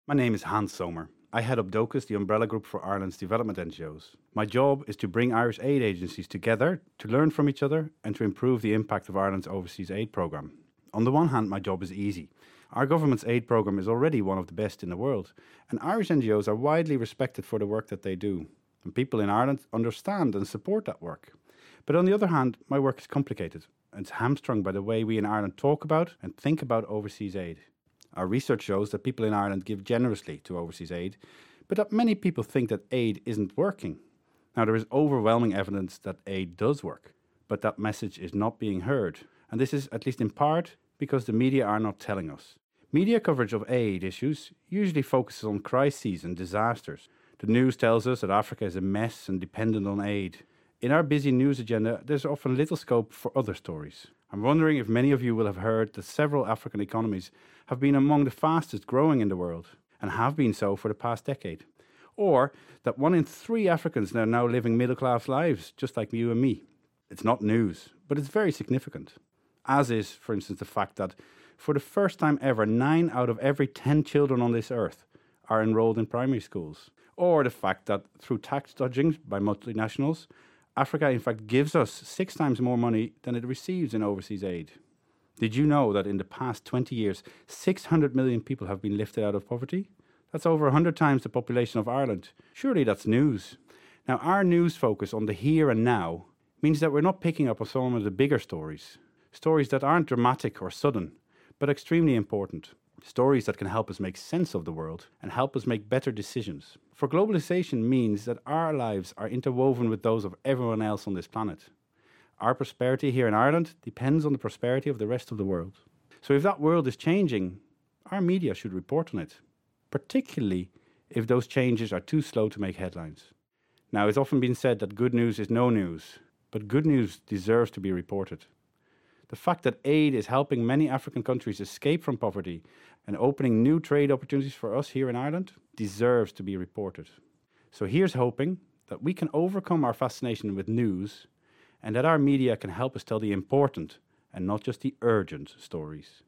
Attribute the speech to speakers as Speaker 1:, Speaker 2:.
Speaker 1: My name is Hans Sommer. I head up DOCUS, the umbrella group for Ireland's development NGOs. My job is to bring Irish aid agencies together to learn from each other and to improve the impact of Ireland's overseas aid programme. On the one hand, my job is easy. Our government's aid programme is already one of the best in the world, and Irish NGOs are widely respected for the work that they do, and people in Ireland understand and support that work. But on the other hand, my work is complicated, and it's hamstrung by the way we in Ireland talk about and think about overseas aid. Our research shows that people in Ireland give generously to overseas aid, but that many people think that aid isn't working. Now, there is overwhelming evidence that aid does work, but that message is not being heard, and this is, at least in part, because the media are not telling us. Media coverage of aid issues usually focuses on crises and disasters. The news tells us that Africa is a mess and dependent on aid. In our busy news agenda, there's often little scope for other stories. I'm wondering if many of you will have heard that several African economies have been among the fastest growing in the world, and have been so for the past decade. Or that 1 in 3 Africans are now living middle-class lives, just like you and me. It's not news, but it's very significant. As is, for instance, the fact that for the first time ever, 9 out of every 10 children on this earth are enrolled in primary schools. Or the fact that through tax dodging by multinationals, Africa in fact gives us 6 times more money than it receives in overseas aid. Did you know that in the past 20 years, 600 million people have been lifted out of poverty? That's over 100 times the population of Ireland. Surely that's news. Now, our news focus on the here and now means that we're not picking up on some of the bigger stories. Stories that aren't dramatic or sudden, but extremely important. Stories that can help us make sense of the world and help us make better decisions. For globalization means that our lives are interwoven with those of everyone else on this planet. Our prosperity here in Ireland depends on the prosperity of the rest of the world. So if that world is changing, our media should report on it, particularly if those changes are too slow to make headlines. Now, it's often been said that good news is no news, but good news deserves to be reported. The fact that aid is helping many African countries escape from poverty and opening new trade opportunities for us here in Ireland deserves to be reported. So here's hoping that we can overcome our fascination with news and that our media can help us tell the important and not just the urgent stories.